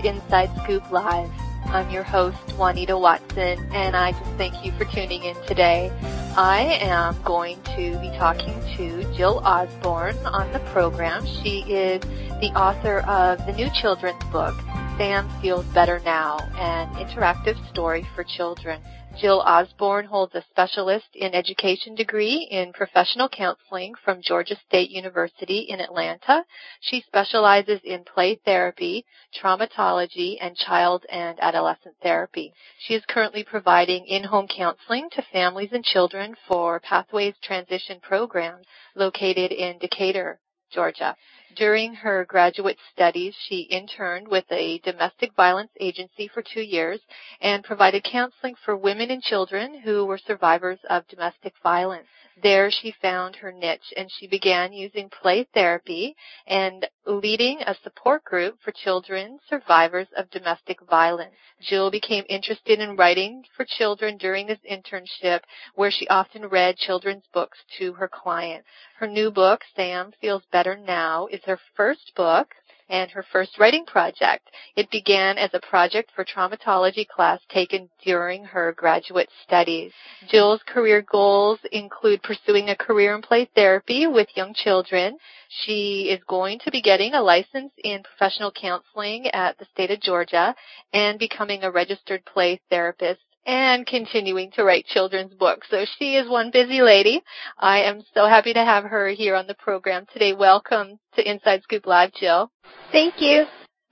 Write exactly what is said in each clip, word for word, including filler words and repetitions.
Inside Scoop Live. I'm your host, Juanita Watson, and I just thank you for tuning in today. I am going to be talking to Jill Osborne on the program. She is the author of the new children's book, Sam Feels Better Now, an interactive story for children. Jill Osborne holds a specialist in education degree in professional counseling from Georgia State University in Atlanta. She specializes in play therapy, traumatology, and child and adolescent therapy. She is currently providing in-home counseling to families and children for Pathways Transition programs located in Decatur, Georgia. During her graduate studies, she interned with a domestic violence agency for two years and provided counseling for women and children who were survivors of domestic violence. There she found her niche, and she began using play therapy and leading a support group for children survivors of domestic violence. Jill became interested in writing for children during this internship, where she often read children's books to her clients. Her new book, Sam Feels Better Now, is her first book and her first writing project. It began as a project for traumatology class taken during her graduate studies. Jill's career goals include pursuing a career in play therapy with young children. She is going to be getting a license in professional counseling at the state of Georgia and becoming a registered play therapist and continuing to write children's books. So she is one busy lady. I am so happy to have her here on the program today. Welcome to Inside Scoop Live, Jill. Thank you.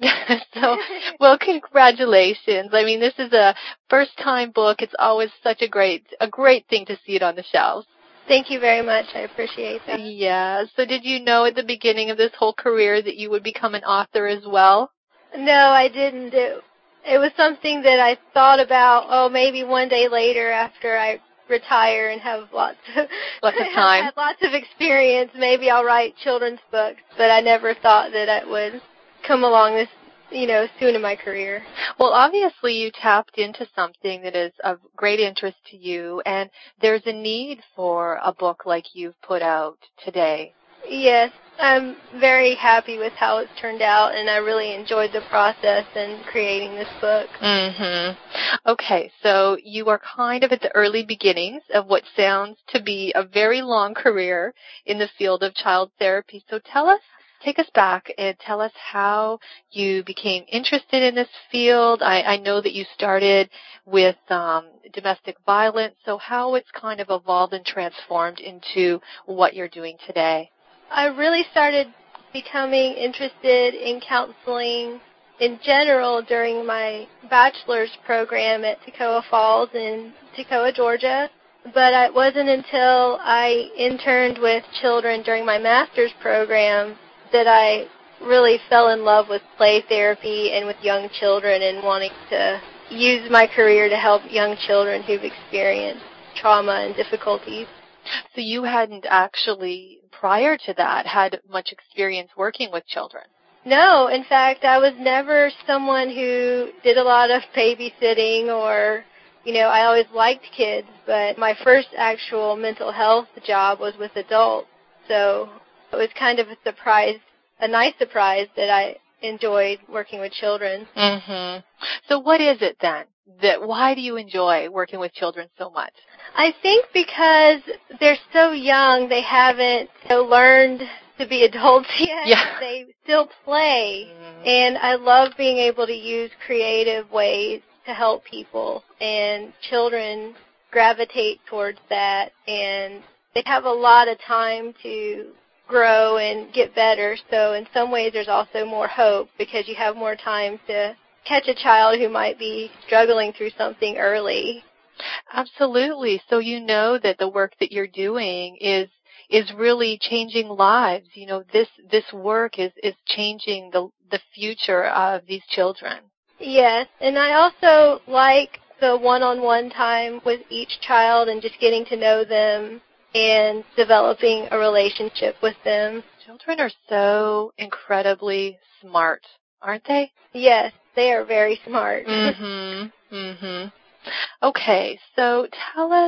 So, well, congratulations. I mean, this is a first-time book. It's always such a great, a great thing to see it on the shelves. Thank you very much. I appreciate that. Yeah. So did you know at the beginning of this whole career that you would become an author as well? No, I didn't. It, it was something that I thought about, oh, maybe one day later after I retire and have lots of, lots of time. have lots of experience, maybe I'll write children's books. But I never thought that it would come along this, you know, soon in my career. Well, obviously you tapped into something that is of great interest to you, and there's a need for a book like you've put out today. Yes, I'm very happy with how it's turned out, and I really enjoyed the process in creating this book. Mm-hmm. Okay, so you are kind of at the early beginnings of what sounds to be a very long career in the field of child therapy. So tell us, take us back and tell us how you became interested in this field. I, I know that you started with um, domestic violence, so how it's kind of evolved and transformed into what you're doing today. I really started becoming interested in counseling in general during my bachelor's program at Toccoa Falls in Toccoa, Georgia. But it wasn't until I interned with children during my master's program that I really fell in love with play therapy and with young children and wanting to use my career to help young children who've experienced trauma and difficulties. So you hadn't actually, prior to that, had much experience working with children? No. In fact, I was never someone who did a lot of babysitting or, you know, I always liked kids, but my first actual mental health job was with adults. So it was kind of a surprise, a nice surprise that I enjoyed working with children. Mm-hmm. So what is it then? That why do you enjoy working with children so much? I think because they're so young, they haven't you know, learned to be adults yet. Yeah. They still play. Mm-hmm. And I love being able to use creative ways to help people. And children gravitate towards that. And they have a lot of time to grow and get better. So in some ways there's also more hope because you have more time to catch a child who might be struggling through something early. Absolutely. So you know that the work that you're doing is is really changing lives. You know, this this work is, is changing the the future of these children. Yes, and I also like the one-on-one time with each child and just getting to know them and developing a relationship with them. Children are so incredibly smart, aren't they? Yes, they are very smart. Mhm. Mhm. Okay, so tell us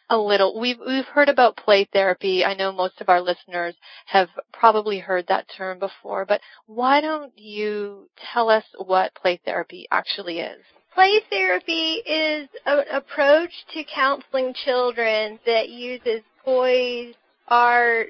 A little. We've we've heard about play therapy. I know most of our listeners have probably heard that term before, but why don't you tell us what play therapy actually is? Play therapy is an approach to counseling children that uses toys, art,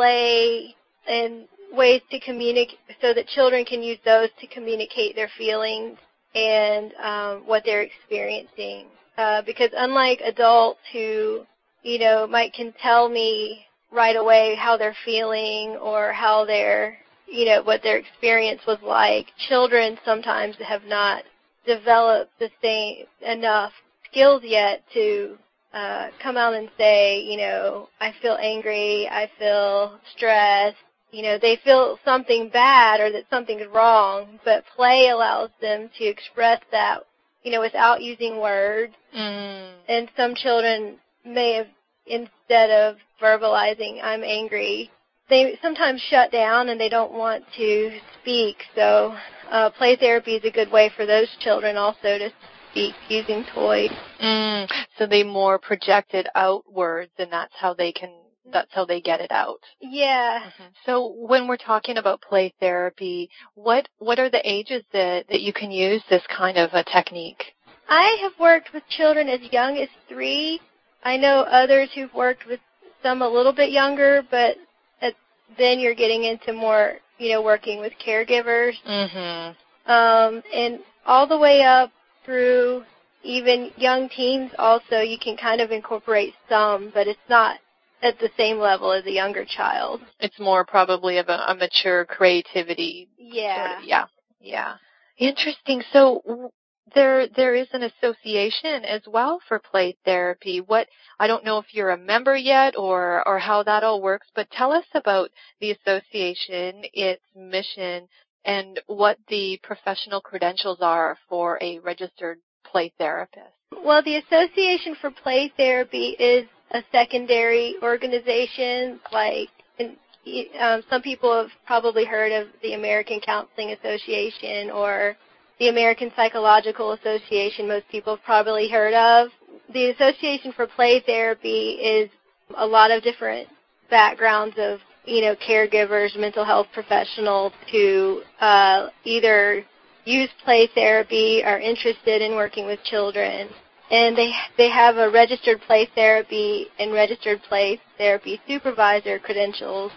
play, and ways to communicate so that children can use those to communicate their feelings and um, what they're experiencing. Uh, because unlike adults who, you know, might can tell me right away how they're feeling or how their, you know, what their experience was like, children sometimes have not developed the same enough skills yet to uh, come out and say, you know, I feel angry, I feel stressed. You know, they feel something bad or that something's wrong, but play allows them to express that, you know, without using words. Mm. And some children may have, instead of verbalizing, I'm angry, they sometimes shut down and they don't want to speak. So uh, play therapy is a good way for those children also to speak using toys. Mm. So they more project it outwards, and that's how they can, that's how they get it out. Yeah. Mm-hmm. So when we're talking about play therapy, what what are the ages that, that you can use this kind of a technique? I have worked with children as young as three. I know others who've worked with some a little bit younger, but at, then you're getting into more, you know, working with caregivers. Mm-hmm. Um, and all the way up through even young teens also, you can kind of incorporate some, but it's not at the same level as a younger child. It's more probably of a, a mature creativity. Yeah. Sort of, yeah. Yeah. Interesting. So there there is an association as well for play therapy. What I don't know if you're a member yet or or how that all works, but tell us about the association, its mission, and what the professional credentials are for a registered play therapist. Well, the Association for Play Therapy is a secondary organization. Like in, um, some people have probably heard of the American Counseling Association or the American Psychological Association. Most people have probably heard of. The Association for Play Therapy is a lot of different backgrounds of, you know, caregivers, mental health professionals who uh, either use play therapy, are interested in working with children. And they they have a registered play therapy and registered play therapy supervisor credentials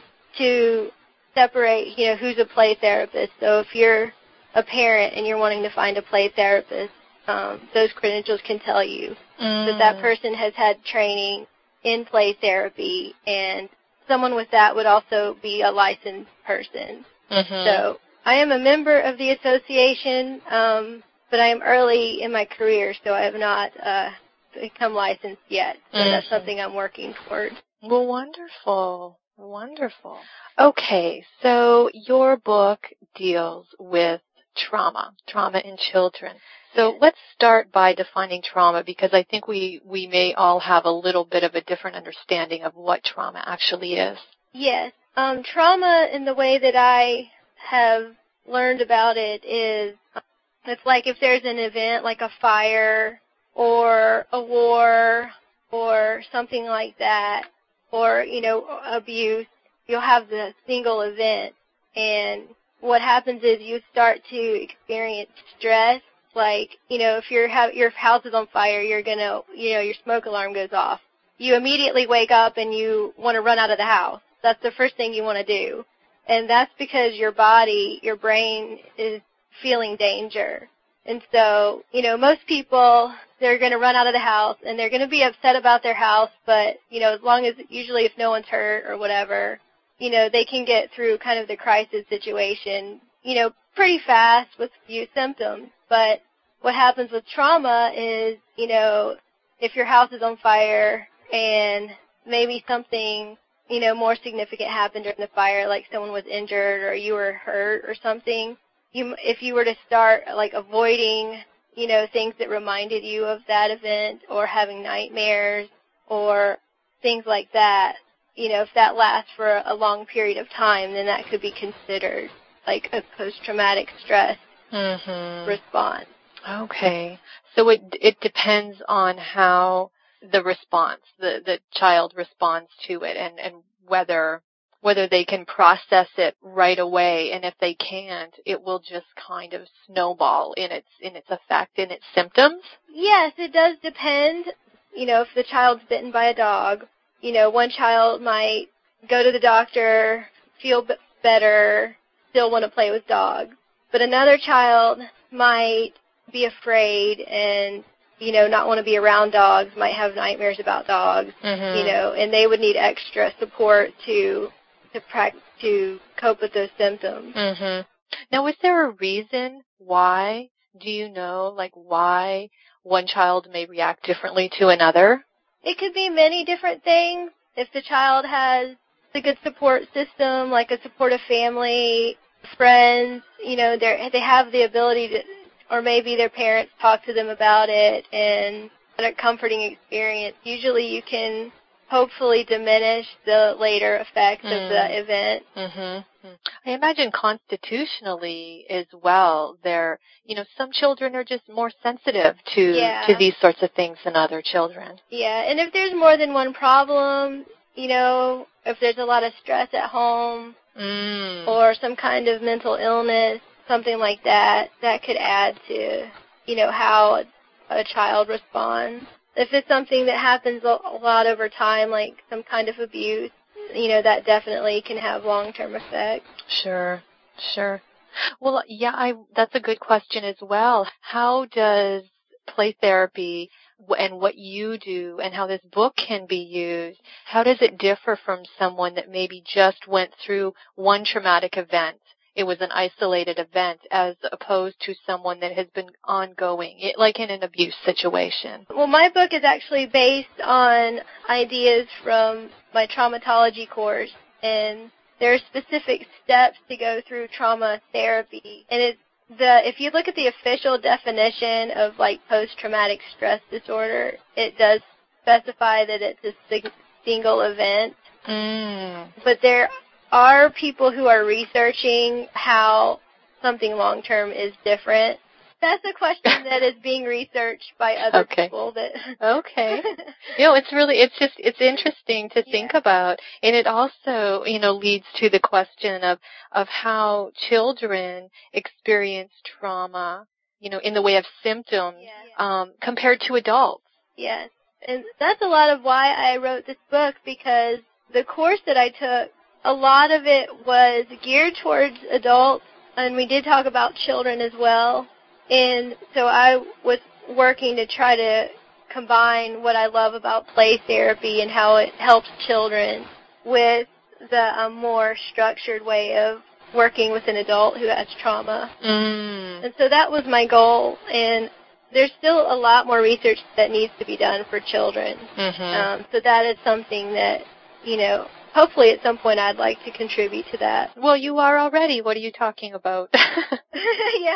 to separate, you know, who's a play therapist. So if you're a parent and you're wanting to find a play therapist, um, those credentials can tell you mm. that that person has had training in play therapy, and someone with that would also be a licensed person. Mm-hmm. So I am a member of the association, um, but I am early in my career, so I have not uh, become licensed yet. So mm-hmm. that's something I'm working toward. Well, wonderful. Wonderful. Okay, so your book deals with trauma, trauma in children. So let's start by defining trauma, because I think we, we may all have a little bit of a different understanding of what trauma actually is. Yes. Um, trauma, in the way that I have learned about it, is it's like if there's an event like a fire or a war or something like that, or, you know, abuse, you'll have the single event, and what happens is you start to experience stress. Like, you know, if your your house is on fire, you're going to, you know, your smoke alarm goes off. You immediately wake up and you want to run out of the house. That's the first thing you want to do. And that's because your body, your brain is feeling danger. And so, you know, most people, they're going to run out of the house and they're going to be upset about their house, but, you know, as long as, usually if no one's hurt or whatever, you know, they can get through kind of the crisis situation, you know, pretty fast with few symptoms. But what happens with trauma is, you know, if your house is on fire and maybe something, you know, more significant happened during the fire, like someone was injured or you were hurt or something, you, if you were to start, like, avoiding, you know, things that reminded you of that event or having nightmares or things like that, you know, if that lasts for a long period of time, then that could be considered like a post-traumatic stress mm-hmm. response. Okay. So it it depends on how the response, the, the child responds to it, and, and whether whether they can process it right away, and if they can't, it will just kind of snowball in its in its effect, in its symptoms? Yes, it does depend. You know, if the child's bitten by a dog, you know, one child might go to the doctor, feel b- better, still want to play with dogs. But another child might be afraid and, you know, not want to be around dogs, might have nightmares about dogs, mm-hmm. you know, and they would need extra support to to practice, to cope with those symptoms. Mm-hmm. Now, is there a reason why, do you know, like why one child may react differently to another? It could be many different things. If the child has a good support system, like a supportive family, friends, you know, they they have the ability to, or maybe their parents talk to them about it and had a comforting experience. Usually you can hopefully diminish the later effects mm. of the event. Mm-hmm. I imagine constitutionally as well, there, you know, some children are just more sensitive to, yeah. to these sorts of things than other children. Yeah, and if there's more than one problem, you know, if there's a lot of stress at home mm. or some kind of mental illness, something like that, that could add to, you know, how a child responds. If it's something that happens a lot over time, like some kind of abuse, you know, that definitely can have long-term effects. Sure, sure. Well, yeah, I, that's a good question as well. How does play therapy and what you do and how this book can be used, how does it differ from someone that maybe just went through one traumatic event? It was an isolated event as opposed to someone that has been ongoing, it, like in an abuse situation. Well, my book is actually based on ideas from my traumatology course, and there are specific steps to go through trauma therapy. And it's the if you look at the official definition of like post-traumatic stress disorder, it does specify that it's a sig- single event. Mm. But there are people who are researching how something long-term is different. That's a question that is being researched by other okay. people. That okay. You know, it's really, it's just, it's interesting to think yeah. about. And it also, you know, leads to the question of, of how children experience trauma, you know, in the way of symptoms, yeah. um, compared to adults. Yes. And that's a lot of why I wrote this book, because the course that I took, a lot of it was geared towards adults, and we did talk about children as well. And so I was working to try to combine what I love about play therapy and how it helps children with the um, more structured way of working with an adult who has trauma. Mm. And so that was my goal. And there's still a lot more research that needs to be done for children. Mm-hmm. Um, so that is something that, you know, hopefully at some point I'd like to contribute to that. Well, you are already. What are you talking about? yeah.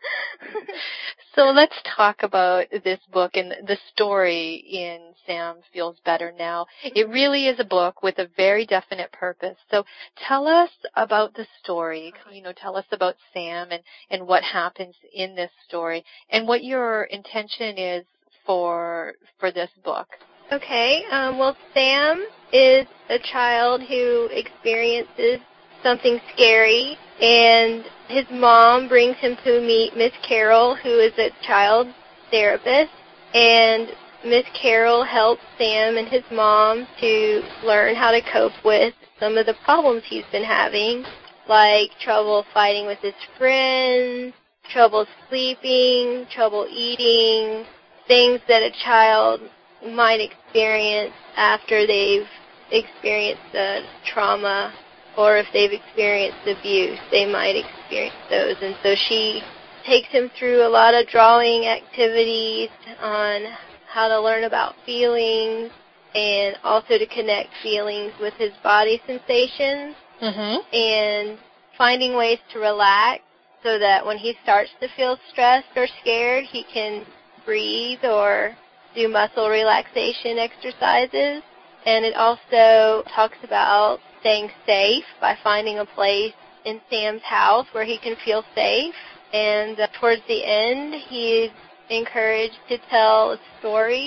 So let's talk about this book and the story in Sam Feels Better Now. It really is a book with a very definite purpose. So tell us about the story. You know, tell us about Sam and, and what happens in this story and what your intention is for for this book. Okay. Um, well, Sam is a child who experiences something scary, and his mom brings him to meet Miss Carol, who is a child therapist, and Miss Carol helps Sam and his mom to learn how to cope with some of the problems he's been having, like trouble fighting with his friends, trouble sleeping, trouble eating, things that a child might experience after they've experienced the trauma, or if they've experienced abuse, they might experience those. And so she takes him through a lot of drawing activities on how to learn about feelings and also to connect feelings with his body sensations, mm-hmm. and finding ways to relax so that when he starts to feel stressed or scared, he can breathe or do muscle relaxation exercises. And it also talks about staying safe by finding a place in Sam's house where he can feel safe. And uh, towards the end, he's encouraged to tell a story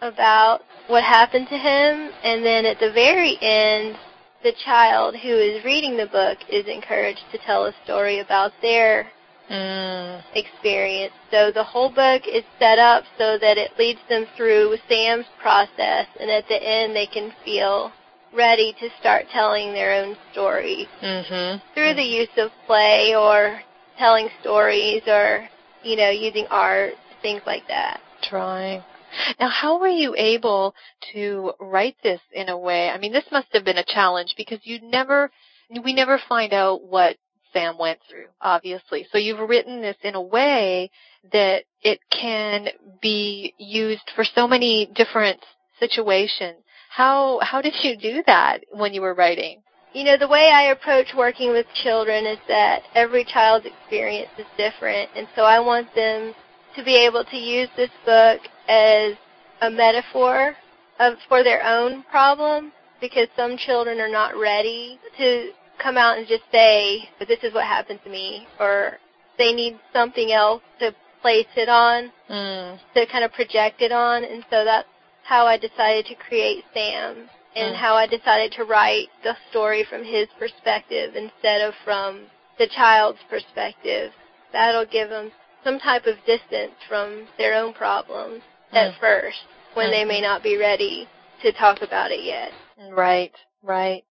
about what happened to him, and then at the very end, the child who is reading the book is encouraged to tell a story about their mm. experience. So the whole book is set up so that it leads them through Sam's process, and at the end they can feel ready to start telling their own story mm-hmm. through mm-hmm. the use of play or telling stories or, you know, using art, things like that. Trying. Now, how were you able to write this in a way? I mean, this must have been a challenge because you never, we never find out what Sam went through, obviously. So you've written this in a way that it can be used for so many different situations. How how did you do that when you were writing? You know, the way I approach working with children is that every child's experience is different, and so I want them to be able to use this book as a metaphor of, for their own problem, because some children are not ready to come out and just say, but this is what happened to me, or they need something else to place it on, mm. to kind of project it on, and so that's how I decided to create Sam, and mm. how I decided to write the story from his perspective instead of from the child's perspective. That'll give them some type of distance from their own problems mm. at first, when mm-hmm. they may not be ready to talk about it yet. Right, right.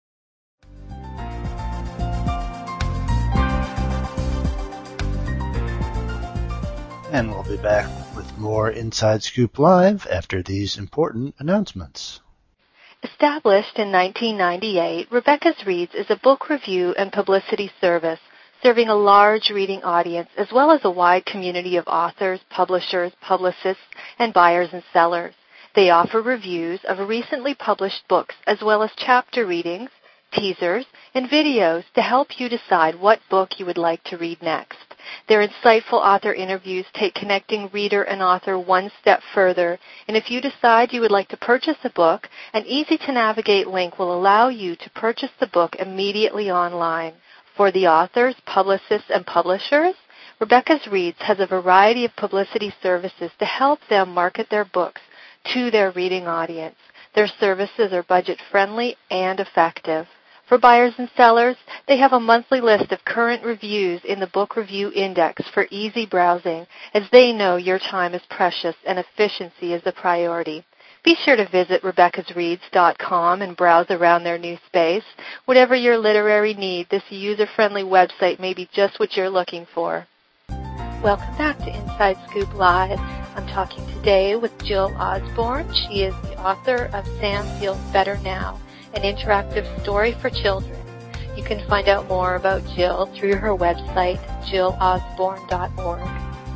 And we'll be back with more Inside Scoop Live after these important announcements. Established in nineteen ninety-eight, Rebecca's Reads is a book review and publicity service serving a large reading audience as well as a wide community of authors, publishers, publicists, and buyers and sellers. They offer reviews of recently published books as well as chapter readings, teasers, and videos to help you decide what book you would like to read next. Their insightful author interviews take connecting reader and author one step further, and if you decide you would like to purchase a book, an easy-to-navigate link will allow you to purchase the book immediately online. For the authors, publicists, and publishers, Rebecca's Reads has a variety of publicity services to help them market their books to their reading audience. Their services are budget-friendly and effective. For buyers and sellers, they have a monthly list of current reviews in the Book Review Index for easy browsing, as they know your time is precious and efficiency is the priority. Be sure to visit Rebecca's Reads dot com and browse around their new space. Whatever your literary need, this user-friendly website may be just what you're looking for. Welcome back to Inside Scoop Live. I'm talking today with Jill Osborne. She is the author of Sam Feels Better Now, an interactive story for children. You can find out more about Jill through her website, jill osborne dot org.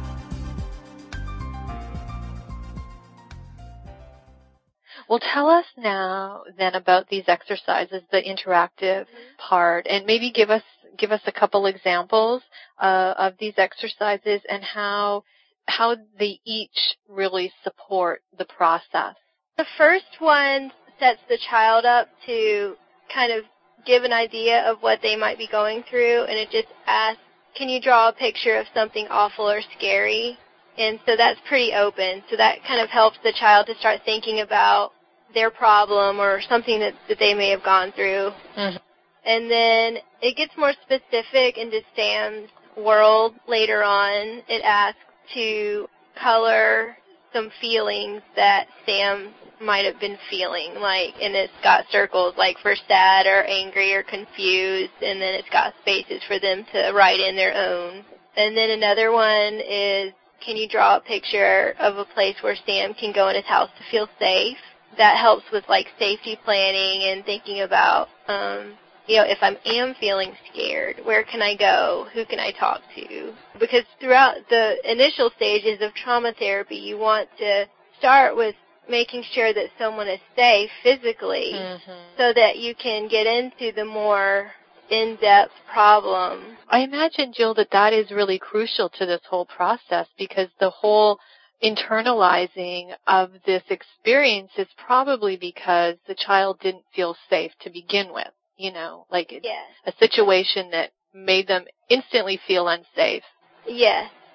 Well, tell us now then about these exercises, the interactive part, and maybe give us give us a couple examples uh, of these exercises and how how they each really support the process. The first one sets the child up to kind of give an idea of what they might be going through, and it just asks, can you draw a picture of something awful or scary? And so that's pretty open. So that kind of helps the child to start thinking about their problem or something that, that they may have gone through. Mm-hmm. And then it gets more specific into Sam's world later on. It asks to color some feelings that Sam might have been feeling, like, and it's got circles like for sad or angry or confused, and then it's got spaces for them to write in their own. And then another one is, can you draw a picture of a place where Sam can go in his house to feel safe? That helps with, like, safety planning and thinking about, um, you know, if I am feeling scared, where can I go? Who can I talk to? Because throughout the initial stages of trauma therapy, you want to start with making sure that someone is safe physically, mm-hmm. so that you can get into the more in-depth problem. I imagine, Jill, that that is really crucial to this whole process, because the whole internalizing of this experience is probably because the child didn't feel safe to begin with, you know, like it's yes. a situation that made them instantly feel unsafe. Yes,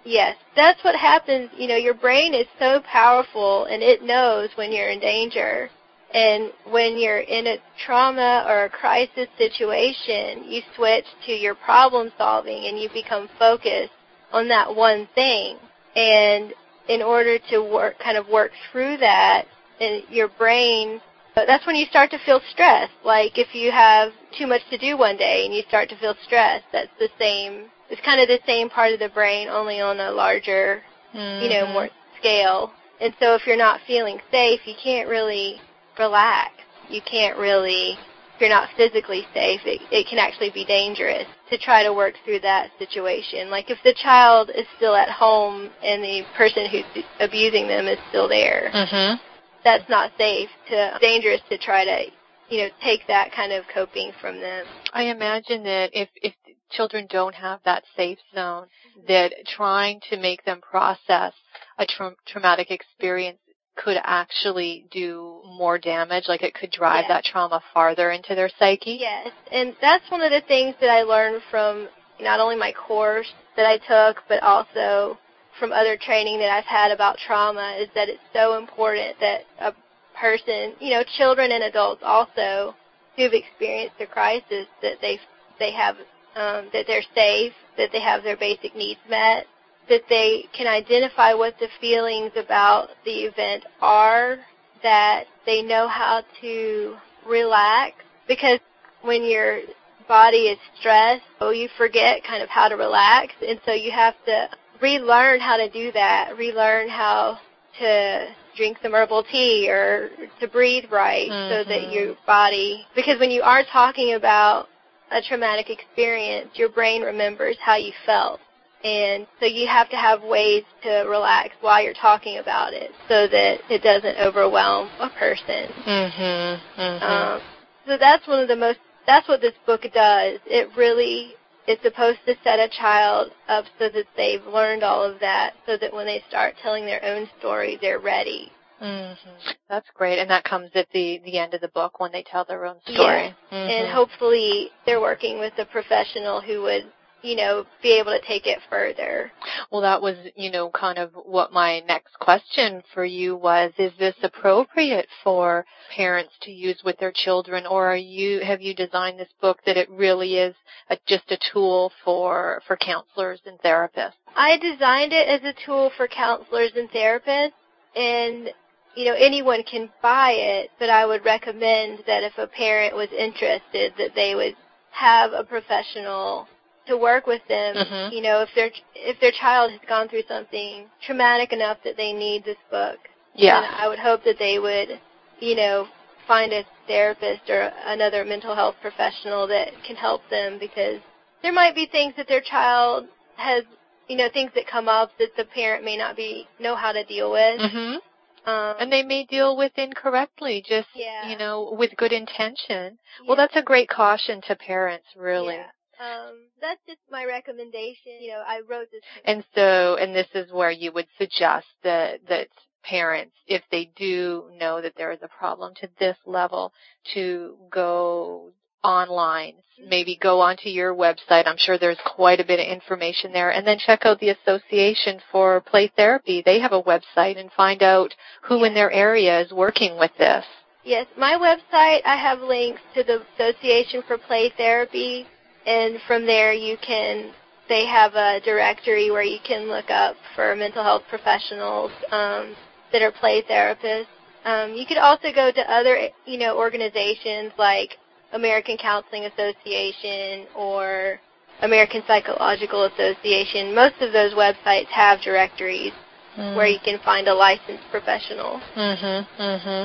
Yes, that's what happens. You know, your brain is so powerful, and it knows when you're in danger. And when you're in a trauma or a crisis situation, you switch to your problem solving and you become focused on that one thing. And in order to work, kind of work through that, in your brain, that's when you start to feel stressed. Like if you have too much to do one day and you start to feel stressed, that's the same. It's kind of the same part of the brain, only on a larger, mm-hmm. you know, more scale. And so if you're not feeling safe, you can't really relax. You can't really, if you're not physically safe, it, it can actually be dangerous to try to work through that situation. Like if the child is still at home and the person who's abusing them is still there, mm-hmm. that's not safe. To dangerous to try to, you know, take that kind of coping from them. I imagine that if, if children don't have that safe zone, that trying to make them process a tra- traumatic experience could actually do more damage, like it could drive yes. that trauma farther into their psyche. Yes, and that's one of the things that I learned from not only my course that I took, but also from other training that I've had about trauma, is that it's so important that a person, you know, children and adults also who've experienced a crisis, that they they have, um, that they're safe, that they have their basic needs met, that they can identify what the feelings about the event are, that they know how to relax, because when your body is stressed, oh, you forget kind of how to relax, and so you have to relearn how to do that, relearn how to drink some herbal tea or to breathe right, mm-hmm. so that your body, because when you are talking about a traumatic experience, your brain remembers how you felt. And so you have to have ways to relax while you're talking about it so that it doesn't overwhelm a person. Mm-hmm. Mm-hmm. Um, so that's one of the most, that's what this book does. It really is supposed to set a child up so that they've learned all of that, so that when they start telling their own story, they're ready. Mm-hmm. That's great. And that comes at the, the end of the book when they tell their own story. Yeah. Mm-hmm. And hopefully they're working with a professional who would, you know, be able to take it further. Well, that was, you know, kind of what my next question for you was, is this appropriate for parents to use with their children, or are you, have you designed this book that it really is a, just a tool for, for counselors and therapists? I designed it as a tool for counselors and therapists, and, you know, anyone can buy it, but I would recommend that if a parent was interested, that they would have a professional to work with them. Mm-hmm. You know, if their if their child has gone through something traumatic enough that they need this book, yeah. then I would hope that they would, you know, find a therapist or another mental health professional that can help them, because there might be things that their child has, you know, things that come up that the parent may not be know how to deal with. Mm-hmm. Um, and they may deal with incorrectly, just, yeah. you know, with good intention. Yeah. Well, that's a great caution to parents, really. Yeah. Um, that's just my recommendation. You know, I wrote this. And so, and this is where you would suggest that, that parents, if they do know that there is a problem to this level, to go online, mm-hmm. maybe go onto your website. I'm sure there's quite a bit of information there. And then check out the Association for Play Therapy. They have a website, and find out who yes. in their area is working with this. Yes, my website, I have links to the Association for Play Therapy. And from there you can, they have a directory where you can look up for mental health professionals um, that are play therapists. Um, you could also go to other, you know, organizations like American Counseling Association or American Psychological Association. Most of those websites have directories mm. where you can find a licensed professional. Mm-hmm, mm-hmm.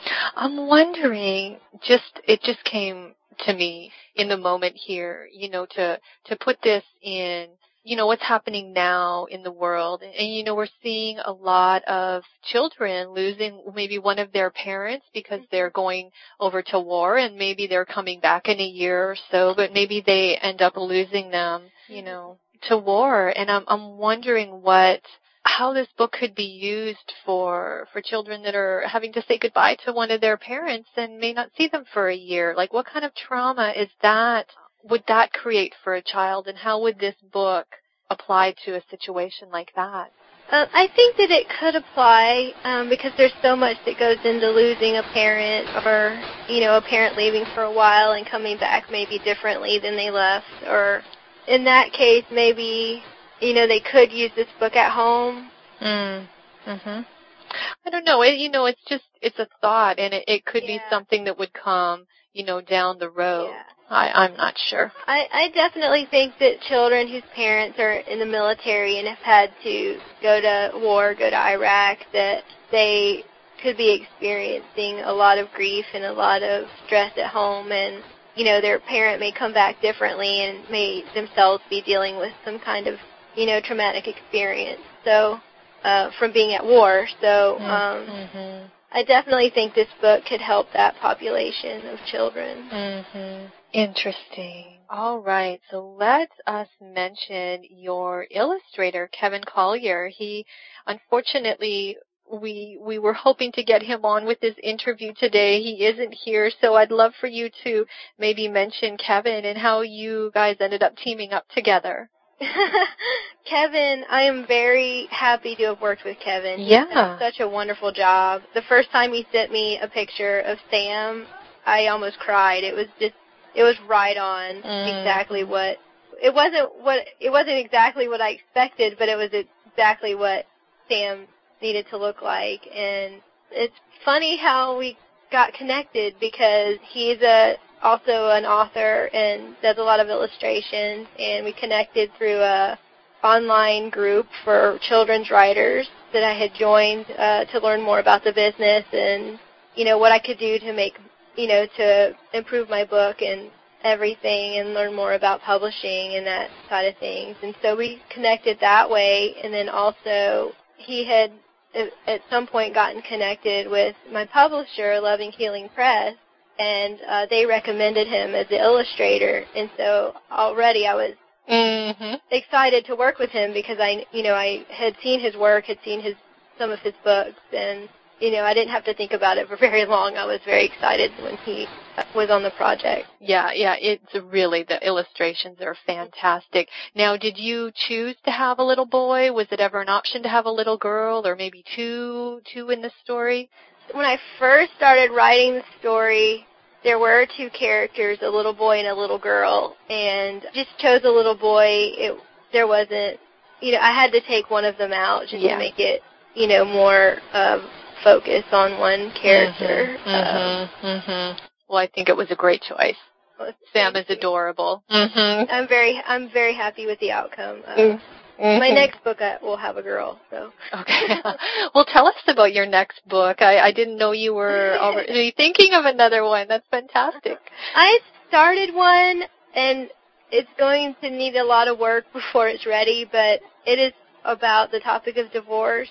I'm wondering, just, it just came to me in the moment here, you know, to, to put this in, you know, what's happening now in the world. And, and, you know, we're seeing a lot of children losing maybe one of their parents because they're going over to war, and maybe they're coming back in a year or so, but maybe they end up losing them, you know, to war. And I'm, I'm wondering what, how this book could be used for for children that are having to say goodbye to one of their parents and may not see them for a year. Like, what kind of trauma is that, would that create for a child, and how would this book apply to a situation like that? Uh, I think that it could apply um, because there's so much that goes into losing a parent or, you know, a parent leaving for a while and coming back maybe differently than they left. Or in that case, maybe, you know, they could use this book at home. Mm. Mm-hmm. I don't know. It, you know, it's just, it's a thought, and it, it could Yeah. be something that would come, you know, down the road. Yeah. I, I'm not sure. I, I definitely think that children whose parents are in the military and have had to go to war, go to Iraq, that they could be experiencing a lot of grief and a lot of stress at home, and, you know, their parent may come back differently and may themselves be dealing with some kind of, you know, traumatic experience. So, uh, from being at war. So, um, mm-hmm. I definitely think this book could help that population of children. Mm-hmm. Interesting. All right, so let us mention your illustrator, Kevin Collier. He, unfortunately, we we were hoping to get him on with this interview today. He isn't here, so I'd love for you to maybe mention Kevin and how you guys ended up teaming up together. Kevin, I am very happy to have worked with Kevin. Yeah. He's done such a wonderful job. The first time he sent me a picture of Sam, I almost cried. It was just, it was right on mm. exactly what, it wasn't what, it wasn't exactly what I expected, but it was exactly what Sam needed to look like. And it's funny how we got connected because he's a, also an author and does a lot of illustrations, and we connected through a online group for children's writers that I had joined uh, to learn more about the business and, you know, what I could do to make, you know, to improve my book and everything and learn more about publishing and that side of things. And so we connected that way, and then also he had at some point gotten connected with my publisher, Loving Healing Press, and uh, they recommended him as the illustrator, and so already I was mm-hmm. excited to work with him because I, you know, I had seen his work, had seen his some of his books, and, you know, I didn't have to think about it for very long. I was very excited when he was on the project. Yeah, yeah, it's really, the illustrations are fantastic. Now, did you choose to have a little boy? Was it ever an option to have a little girl, or maybe two, two in the story? When I first started writing the story, there were two characters, a little boy and a little girl, and just chose a little boy. It, there wasn't, you know, I had to take one of them out just yeah. to make it, you know, more uh, focus on one character. Mm-hmm. Mm-hmm. Um, mm-hmm. Well, I think it was a great choice. Well, Sam is adorable. Mm-hmm. I'm very, I'm very happy with the outcome. Uh, mm-hmm. My next book uh, will have a girl. So. Okay. Well, tell us about your next book. I, I didn't know you were already thinking of another one. That's fantastic. I started one, and it's going to need a lot of work before it's ready, but it is about the topic of divorce.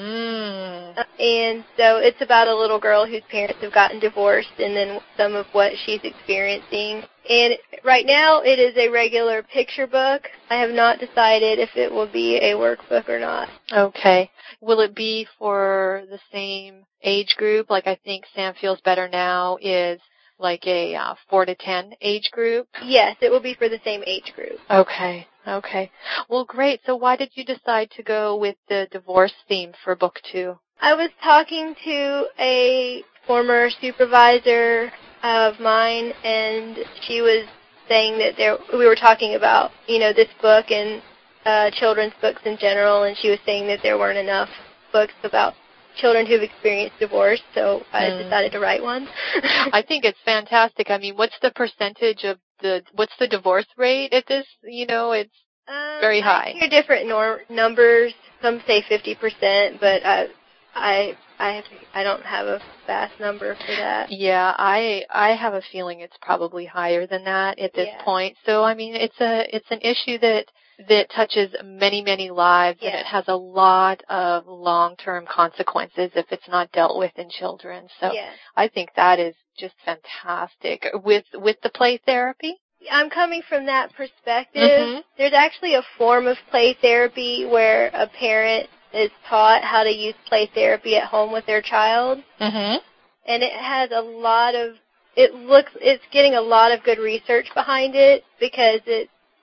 Mm. Uh, and so it's about a little girl whose parents have gotten divorced and then some of what she's experiencing. And right now it is a regular picture book. I have not decided if it will be a workbook or not. Okay. Will it be for the same age group? Like, I think Sam Feels Better Now is like a uh, four to ten age group? Yes, it will be for the same age group. Okay. Okay. Well, great. So why did you decide to go with the divorce theme for book two? I was talking to a former supervisor of mine, and she was saying that there, we were talking about, you know, this book and uh, children's books in general, and she was saying that there weren't enough books about children who've experienced divorce, so I mm. decided to write one. I think it's fantastic. I mean, what's the percentage of the, what's the divorce rate at this, you know, it's um, very high. I hear different nor- numbers. Some say fifty percent, but I, I, I, have, I don't have a vast number for that. Yeah, I, I have a feeling it's probably higher than that at this yeah. point. So, I mean, it's a, it's an issue that, that touches many, many lives, yeah. and it has a lot of long-term consequences if it's not dealt with in children. So yeah. I think that is just fantastic. With with the play therapy? I'm coming from that perspective. Mm-hmm. There's actually a form of play therapy where a parent is taught how to use play therapy at home with their child. Mm-hmm. And it has a lot of, it looks, it's getting a lot of good research behind it because it,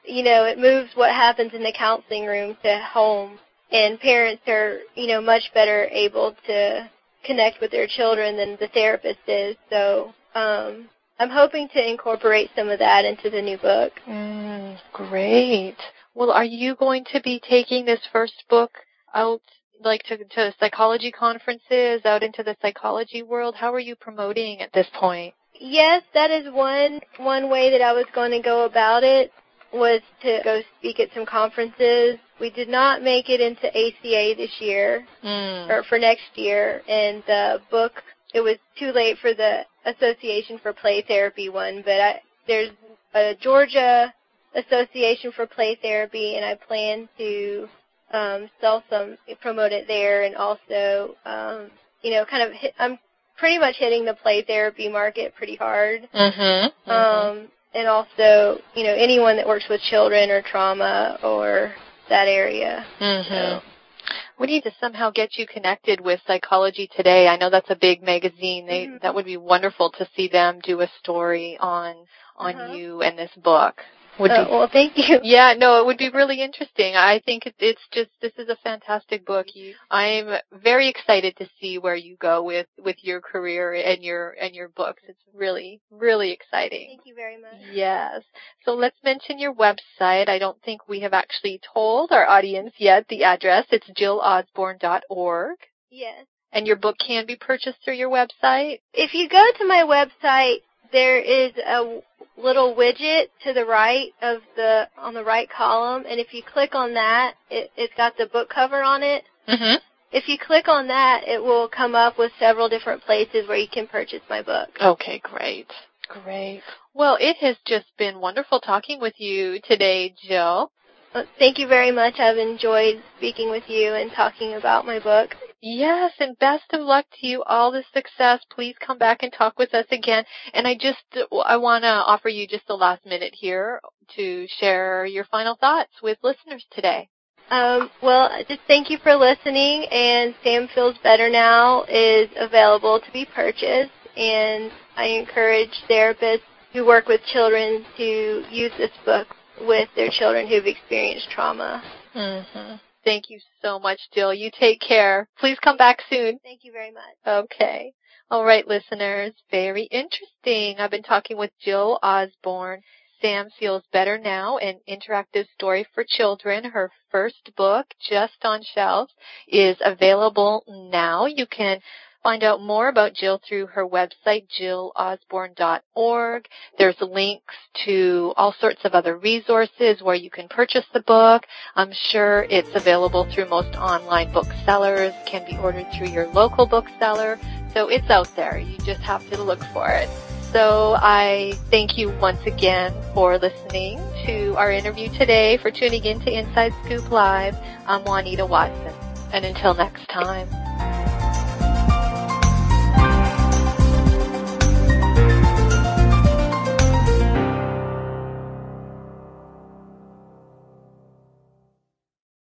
you know, it moves what happens in the counseling room to home, and parents are, you know, much better able to connect with their children than the therapist is. So um, I'm hoping to incorporate some of that into the new book. Mm, great. Well, are you going to be taking this first book out, like, to, to psychology conferences, out into the psychology world? How are you promoting at this point? Yes, that is one one way that I was going to go about it, was to go speak at some conferences. We did not make it into A C A this year, mm. or for next year, and the book, it was too late for the Association for Play Therapy one, but I, there's a Georgia Association for Play Therapy, and I plan to um, sell some, promote it there, and also, um, you know, kind of hit, I'm pretty much hitting the play therapy market pretty hard. Mm-hmm. Mm-hmm. Um, and also, you know, anyone that works with children or trauma or that area. Mm-hmm. So. We need to somehow get you connected with Psychology Today. I know that's a big magazine. They, mm-hmm. That would be wonderful to see them do a story on on uh-huh. you and this book. Would uh, be, well, thank you. Yeah, no, it would be really interesting. I think it, it's just, this is a fantastic book. You, I'm very excited to see where you go with, with your career and your and your books. It's really, really exciting. Thank you very much. Yes. So let's mention your website. I don't think we have actually told our audience yet the address. It's jill osborne dot org. Yes. And your book can be purchased through your website? If you go to my website, there is a little widget to the right of the, on the right column, and if you click on that, it, it's got the book cover on it. Mm-hmm. If you click on that, it will come up with several different places where you can purchase my book. Okay, great. Great. Well, it has just been wonderful talking with you today, Jill. Well, thank you very much. I've enjoyed speaking with you and talking about my book. Yes, and best of luck to you. All the success. Please come back and talk with us again. And I just, I want to offer you just the last minute here to share your final thoughts with listeners today. Um, well, just thank you for listening, and Sam Feels Better Now is available to be purchased, and I encourage therapists who work with children to use this book with their children who've experienced trauma. Mm-hmm. Thank you so much, Jill. You take care. Please come back soon. Thank you very much. Okay. All right, listeners. Very interesting. I've been talking with Jill Osborne. Sam Feels Better Now, an interactive story for children. Her first book, Just on Shelves, is available now. You can find out more about Jill through her website, jill osborne dot org. There's links to all sorts of other resources where you can purchase the book. I'm sure it's available through most online booksellers, can be ordered through your local bookseller. So it's out there. You just have to look for it. So I thank you once again for listening to our interview today, for tuning in to Inside Scoop Live. I'm Juanita Watson. And until next time.